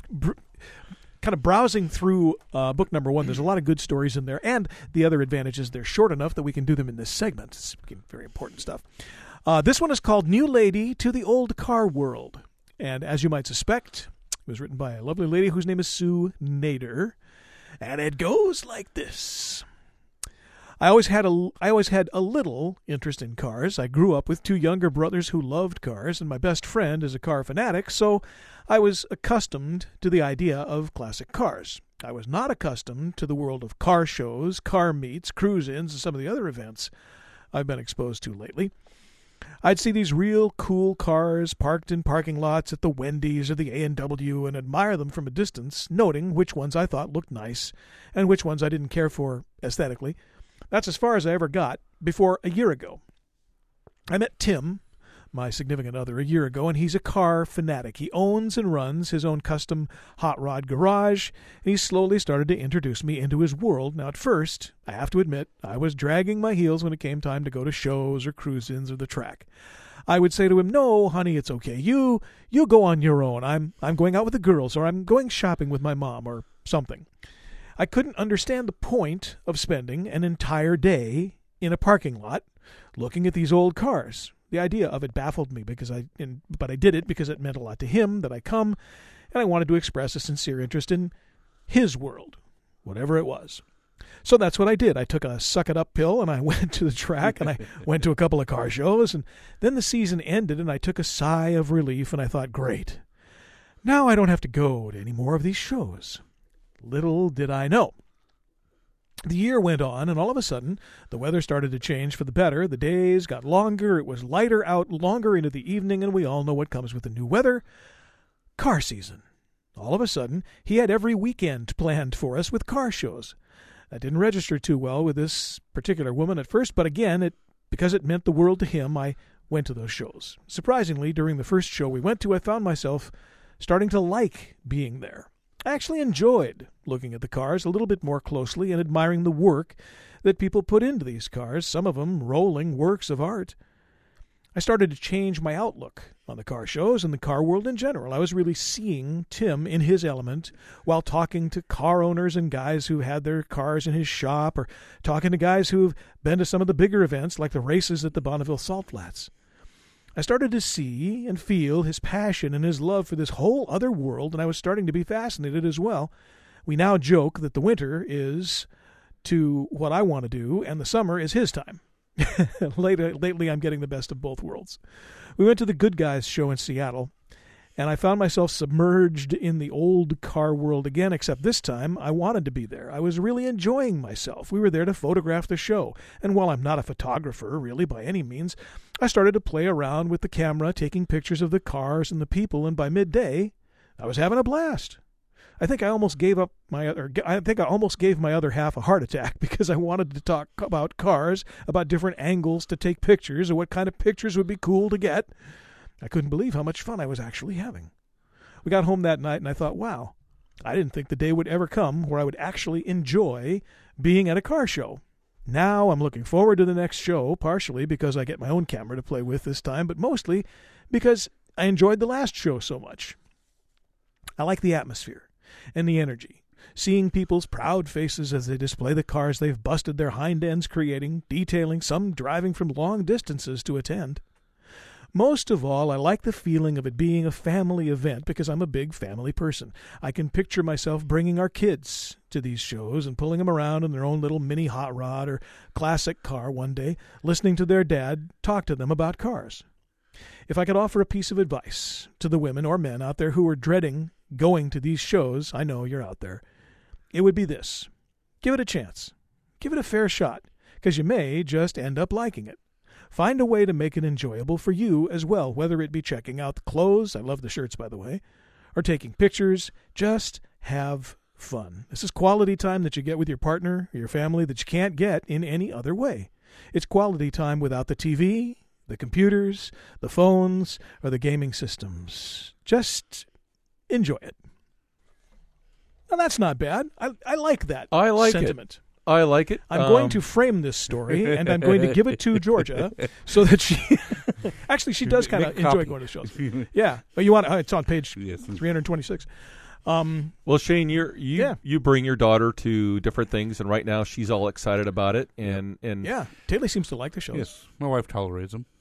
of browsing through book number one. There's a lot of good stories in there, and the other advantage is they're short enough that we can do them in this segment. It's very important stuff. This one is called New Lady to the Old Car World, and as you might suspect, it was written by a lovely lady whose name is Sue Nader, and it goes like this. I always had a little interest in cars. I grew up with two younger brothers who loved cars, and my best friend is a car fanatic, so I was accustomed to the idea of classic cars. I was not accustomed to the world of car shows, car meets, cruise-ins, and some of the other events I've been exposed to lately. I'd see these real cool cars parked in parking lots at the Wendy's or the A&W and admire them from a distance, noting which ones I thought looked nice and which ones I didn't care for aesthetically. That's as far as I ever got before a year ago. I met Tim, my significant other, a year ago, and he's a car fanatic. He owns and runs his own custom hot rod garage, and he slowly started to introduce me into his world. Now, at first, I have to admit, I was dragging my heels when it came time to go to shows or cruise-ins or the track. I would say to him, "No, honey, it's okay. You go on your own. I'm going out with the girls, or I'm going shopping with my mom, or something." I couldn't understand the point of spending an entire day in a parking lot looking at these old cars. The idea of it baffled me, but I did it because it meant a lot to him that I come, and I wanted to express a sincere interest in his world, whatever it was. So that's what I did. I took a suck-it-up pill, and I went to the track, and I went to a couple of car shows, and then the season ended, and I took a sigh of relief, and I thought, great. Now I don't have to go to any more of these shows. Little did I know. The year went on, and all of a sudden, the weather started to change for the better. The days got longer. It was lighter out longer into the evening, and we all know what comes with the new weather. Car season. All of a sudden, he had every weekend planned for us with car shows. That didn't register too well with this particular woman at first, but again, because it meant the world to him, I went to those shows. Surprisingly, during the first show we went to, I found myself starting to like being there. I actually enjoyed looking at the cars a little bit more closely and admiring the work that people put into these cars, some of them rolling works of art. I started to change my outlook on the car shows and the car world in general. I was really seeing Tim in his element while talking to car owners and guys who had their cars in his shop, or talking to guys who've been to some of the bigger events like the races at the Bonneville Salt Flats. I started to see and feel his passion and his love for this whole other world, and I was starting to be fascinated as well. We now joke that the winter is to what I want to do, and the summer is his time. Lately, I'm getting the best of both worlds. We went to the Good Guys show in Seattle, and I found myself submerged in the old car world again, except this time I wanted to be there. I was really enjoying myself. We were there to photograph the show, and while I'm not a photographer, really, by any means, I started to play around with the camera, taking pictures of the cars and the people, and by midday, I was having a blast. I think I almost gave my other half a heart attack because I wanted to talk about cars, about different angles to take pictures, and what kind of pictures would be cool to get. I couldn't believe how much fun I was actually having. We got home that night, and I thought, wow, I didn't think the day would ever come where I would actually enjoy being at a car show. Now I'm looking forward to the next show, partially because I get my own camera to play with this time, but mostly because I enjoyed the last show so much. I like the atmosphere and the energy, seeing people's proud faces as they display the cars they've busted their hind ends creating, detailing, some driving from long distances to attend. Most of all, I like the feeling of it being a family event because I'm a big family person. I can picture myself bringing our kids to these shows and pulling them around in their own little mini hot rod or classic car one day, listening to their dad talk to them about cars. If I could offer a piece of advice to the women or men out there who are dreading going to these shows, I know you're out there, it would be this. Give it a chance. Give it a fair shot, because you may just end up liking it. Find a way to make it enjoyable for you as well, whether it be checking out the clothes, I love the shirts by the way, or taking pictures. Just have fun. This is quality time that you get with your partner or your family that you can't get in any other way. It's quality time without the TV, the computers, the phones, or the gaming systems. Just enjoy it. Now, that's not bad. I like that sentiment. I like it. I'm going to frame this story, and I'm going to give it to Georgia so that she... Actually, she does kind of enjoy going to shows. Yeah. But you want it's on page 326. Well, Shane, you bring your daughter to different things, and right now she's all excited about it. And yeah, Taylor seems to like the shows. Yes, my wife tolerates them.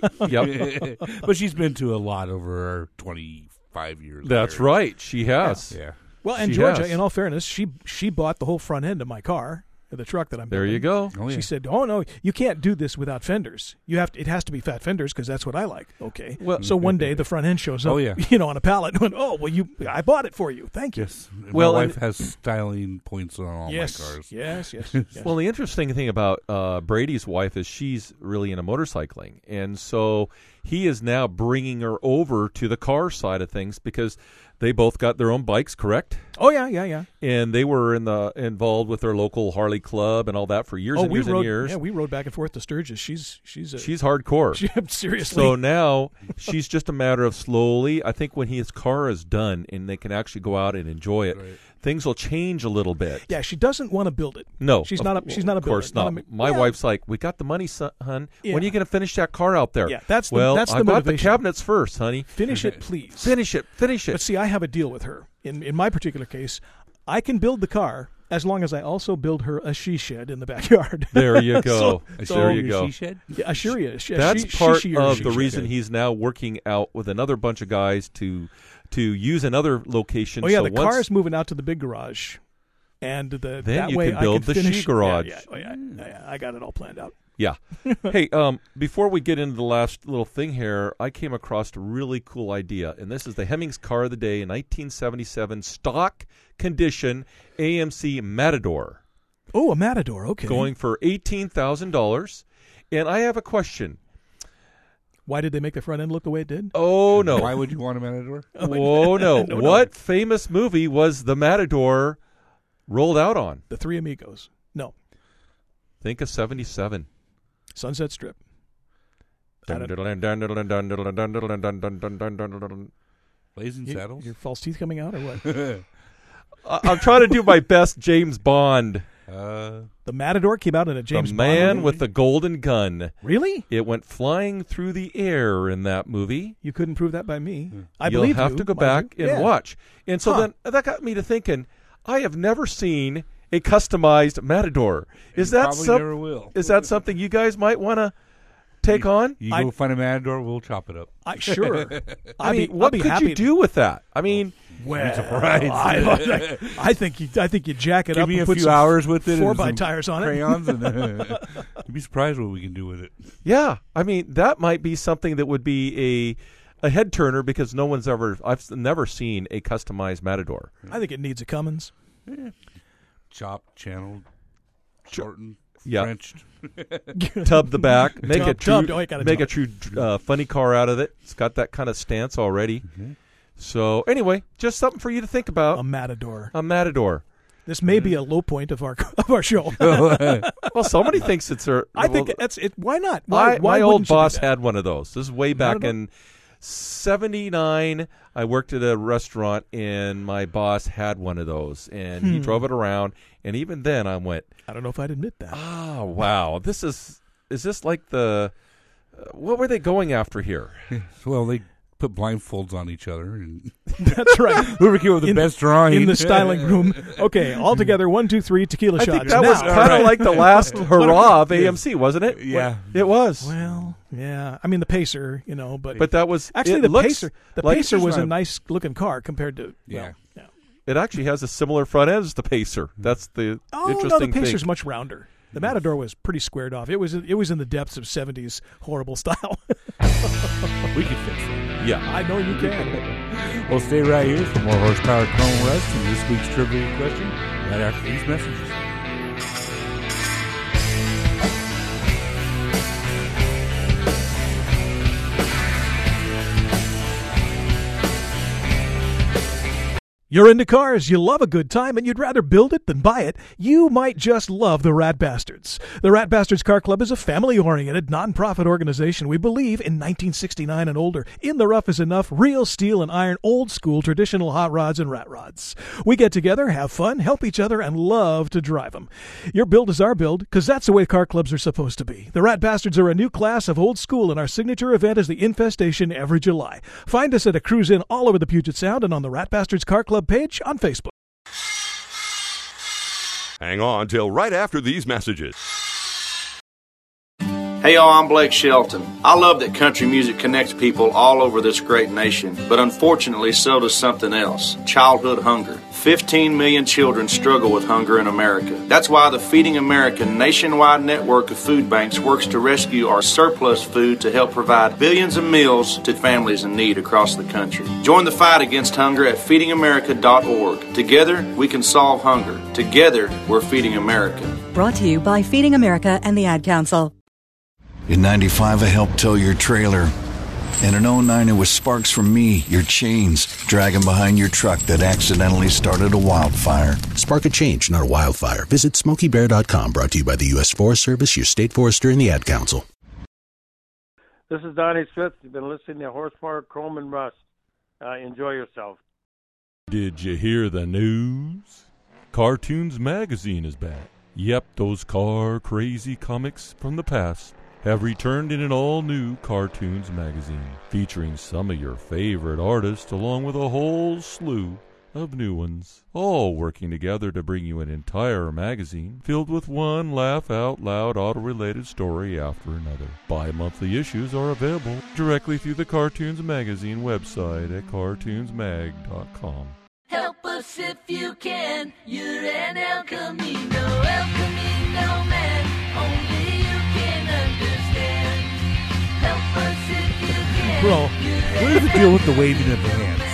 Yep. But she's been to a lot over her 25 years. That's right. She has. Yeah. Well, and Georgia, in all fairness, she bought the whole front end of my car, the truck that I'm building. There you go. Oh, yeah. She said, "Oh no, you can't do this without fenders. It has to be fat fenders because that's what I like." Okay. Well, so one day the front end shows up, on a pallet. And went, "Oh, well, I bought it for you. Thank you." Yes. Well, my wife has styling points on all my cars. Yes. Well, the interesting thing about Brady's wife is she's really into motorcycling, and so he is now bringing her over to the car side of things because they both got their own bikes, correct? Oh yeah. And they were involved with their local Harley club and all that for years and years. Yeah, we rode back and forth to Sturgis. She's hardcore. Seriously. So now she's just a matter of slowly. I think when his car is done and they can actually go out and enjoy it, things will change a little bit. Yeah, she doesn't want to build it. No, she's not a builder. Of course not. My wife's like, "We got the money, hon. Yeah. When are you going to finish that car out there?" Yeah, that's the I got the cabinets first, honey. Finish it, please. Finish it. But see, I have a deal with her. In my particular case, I can build the car as long as I also build her a she shed in the backyard. There you go. There you go. She shed? Yeah, a she shed. That's part of the reason he's now working out with another bunch of guys to use another location. Oh yeah, the car's moving out to the big garage, and then that you way can build I can the finish, she garage. Yeah, I got it all planned out. Yeah. Hey, before we get into the last little thing here, I came across a really cool idea, and this is the Hemmings car of the day, a 1977 stock condition AMC Matador. Oh, a Matador. Okay. Going for $18,000. And I have a question. Why did they make the front end look the way it did? Oh, no. Why would you want a Matador? Oh, no. What famous movie was the Matador rolled out on? The Three Amigos. No. Think of 77. Sunset Strip. Blazing Saddles? Your false teeth coming out or what? I'm trying to do my best James Bond. The Matador came out in a James Bond movie. The Man movie? with the Golden Gun. Really? It went flying through the air in that movie. You couldn't prove that by me. I You'll believe have to go back and watch. And so then that got me to thinking, I have never seen a customized Matador. Is that something you guys might want to take on? You go find a Matador, we'll chop it up. Sure. What could you do with that? I mean, I think you jack it Give up me and a put few some hours with it 4x and tires on crayons it. You'd be surprised what we can do with it. Yeah, I mean that might be something that would be a head turner because I've never seen a customized Matador. I think it needs a Cummins. Chopped, channeled, shortened, yeah. Frenched. Tub the back. Make a true funny car out of it. It's got that kind of stance already. Mm-hmm. So anyway, just something for you to think about. A Matador. A Matador. This may be a low point of our show. Well, somebody thinks it's a. I think that's it. Why not? Why my old boss had one of those. This is way back in '79. I worked at a restaurant, and my boss had one of those, and he drove it around. And even then, I went, I don't know if I'd admit that. Oh, wow! Is this like the? What were they going after here? Well, they put blindfolds on each other. And that's right. Whoever came up with the best drawing in the styling room. Okay, all together, 1, 2, 3, tequila shots. I think that was kind of like the last hurrah of AMC, wasn't it? Yeah, it was. Well, yeah. I mean, the Pacer, but that was actually the Pacer. The Pacer was a nice looking car compared to yeah. It actually has a similar front end as the Pacer. That's the interesting thing. The Pacer's thing. much rounder. The Matador was pretty squared off. It was in the depths of 70s horrible style. We can fix it. Yeah. I know you can. Well, stay right here for more Horsepower Chrome Rust and this week's trivia question right after these messages. You're into cars, you love a good time, and you'd rather build it than buy it. You might just love the Rat Bastards. The Rat Bastards Car Club is a family-oriented, non-profit organization. We believe in 1969 and older. In the rough is enough, real steel and iron, old-school, traditional hot rods and rat rods. We get together, have fun, help each other, and love to drive them. Your build is our build, because that's the way car clubs are supposed to be. The Rat Bastards are a new class of old school, and our signature event is the Infestation every July. Find us at a cruise-in all over the Puget Sound and on the Rat Bastards Car Club page on Facebook. Hang on till right after these messages. Hey y'all, I'm Blake Shelton. I love that country music connects people all over this great nation, but unfortunately so does something else, childhood hunger. 15 million children struggle with hunger in America. That's why the Feeding America nationwide network of food banks works to rescue our surplus food to help provide billions of meals to families in need across the country. Join the fight against hunger at feedingamerica.org. Together, we can solve hunger. Together, we're Feeding America. Brought to you by Feeding America and the Ad Council. In 95, I helped tow your trailer. And in 09, it was sparks from me, your chains, dragging behind your truck that accidentally started a wildfire. Spark a change, not a wildfire. Visit SmokeyBear.com, brought to you by the U.S. Forest Service, your state forester, and the Ad Council. This is Donnie Smith. You've been listening to Horsepower, Chrome, and Rust. Enjoy yourself. Did you hear the news? Cartoons Magazine is back. Yep, those car-crazy comics from the past have returned in an all-new Cartoons Magazine, featuring some of your favorite artists along with a whole slew of new ones, all working together to bring you an entire magazine filled with one laugh-out-loud auto-related story after another. Bi-monthly issues are available directly through the Cartoons Magazine website at cartoonsmag.com. Help us if you can, you're an El Camino man, only you can understand. Help us if you can. Bro, what is the deal with the waving of the hands?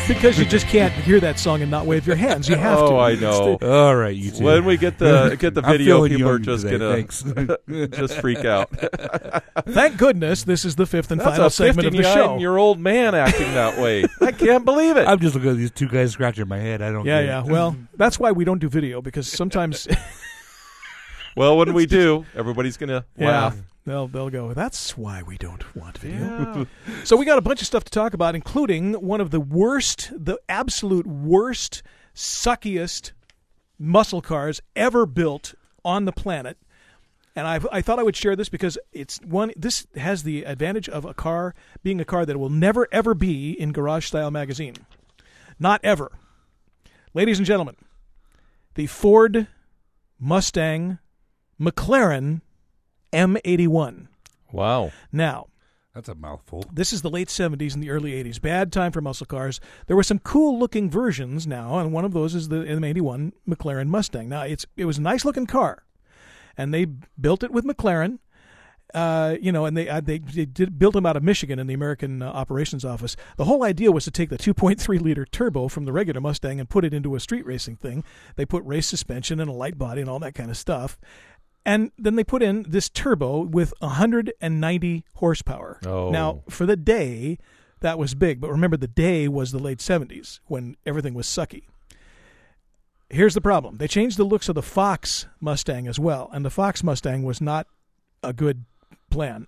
Because you just can't hear that song and not wave your hands. You have to. Oh, I know. All right, you two. When we get the video, people are just today. gonna just freak out. Thank goodness this is the fifth and final segment of the show. That's a 59-year-old man acting that way. I can't believe it. I'm just looking at these two guys scratching my head. I don't. get Yeah. it. Well, that's why we don't do video, because sometimes. Well, when we do, everybody's gonna laugh. They'll go, that's why we don't want video. So we got a bunch of stuff to talk about, including one of the absolute worst, suckiest muscle cars ever built on the planet. And I thought I would share this because this has the advantage of a car being a car that will never, ever be in Garage Style magazine. Not ever. Ladies and gentlemen, the Ford Mustang McLaren M81. Wow. Now, that's a mouthful. This is the late 70s and the early 80s. Bad time for muscle cars. There were some cool-looking versions now, and one of those is the M81 McLaren Mustang. Now, it was a nice-looking car, and they built it with McLaren, and they built them out of Michigan in the American Operations Office. The whole idea was to take the 2.3-liter turbo from the regular Mustang and put it into a street racing thing. They put race suspension and a light body and all that kind of stuff. And then they put in this turbo with 190 horsepower. Oh. Now, for the day, that was big. But remember, the day was the late 70s when everything was sucky. Here's the problem. They changed the looks of the Fox Mustang as well. And the Fox Mustang was not a good plan.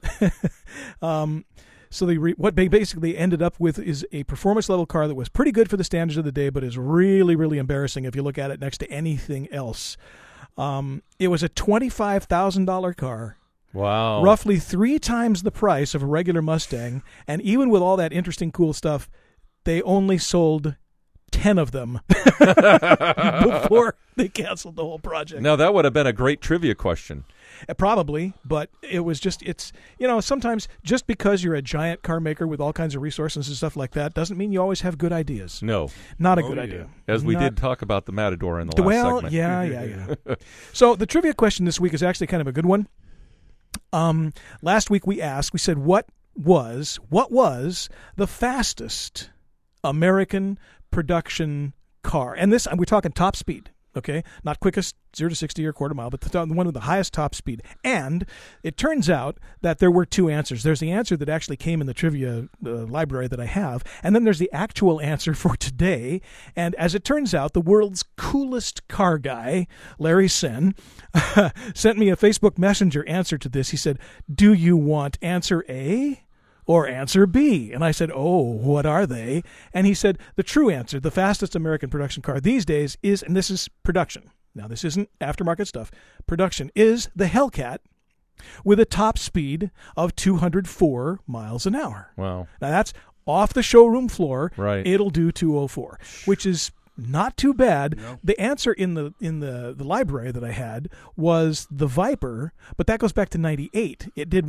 So what they basically ended up with is a performance-level car that was pretty good for the standards of the day, but is really, really embarrassing if you look at it next to anything else. It was a $25,000 car. Wow. Roughly 3 times the price of a regular Mustang. And even with all that interesting, cool stuff, they only sold 10 of them before they canceled the whole project. Now, that would have been a great trivia question. Probably, but it was just, sometimes just because you're a giant car maker with all kinds of resources and stuff like that doesn't mean you always have good ideas. No. Not a good idea. As we did talk about the Matador in the last segment. Yeah. So the trivia question this week is actually kind of a good one. Last week we said, what was the fastest American production car? And this, we're talking top speed. Okay, not quickest 0 to 60 or quarter mile, but the one with the highest top speed. And it turns out that there were 2 answers. There's the answer that actually came in the trivia library that I have, and then there's the actual answer for today. And as it turns out, the world's coolest car guy, Larry Sen, sent me a Facebook Messenger answer to this. He said, "Do you want answer A or answer B?" And I said, "Oh, what are they?" And he said, the true answer, the fastest American production car these days is, and this is production. Now, this isn't aftermarket stuff. Production is the Hellcat with a top speed of 204 miles an hour. Wow. Now, that's off the showroom floor. Right. It'll do 204, which is not too bad. No. The answer in the library that I had was the Viper, but that goes back to 98. It did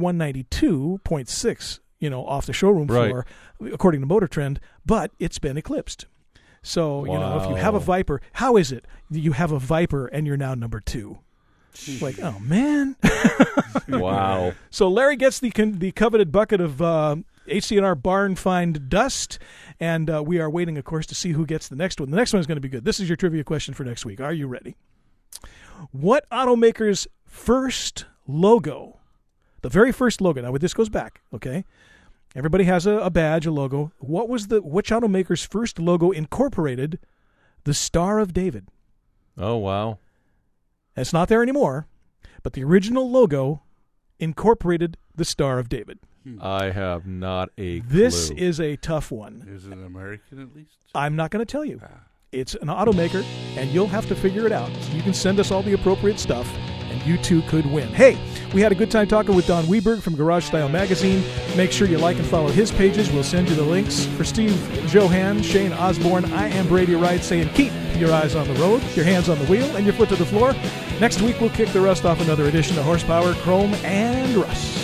192.6. Off the showroom floor, according to Motor Trend, but it's been eclipsed. So, if you have a Viper, how is it you have a Viper and you're now number 2? Like, oh, man. Wow. So Larry gets the coveted bucket of HCNR barn find dust, and we are waiting, of course, to see who gets the next one. The next one is going to be good. This is your trivia question for next week. Are you ready? What automaker's first logo, the very first logo, now this goes back, okay? Everybody has a badge, a logo. Which automaker's first logo incorporated the Star of David? Oh, wow. It's not there anymore, but the original logo incorporated the Star of David. I have not a clue. This is a tough one. Is it American at least? I'm not going to tell you. It's an automaker, and you'll have to figure it out. You can send us all the appropriate stuff, and you too could win. Hey, we had a good time talking with Don Weberg from Garage Style Magazine. Make sure you like and follow his pages. We'll send you the links. For Steve Johan, Shane Osborne, I am Brady Wright saying keep your eyes on the road, your hands on the wheel, and your foot to the floor. Next week, we'll kick the rust off another edition of Horsepower, Chrome, and Rust.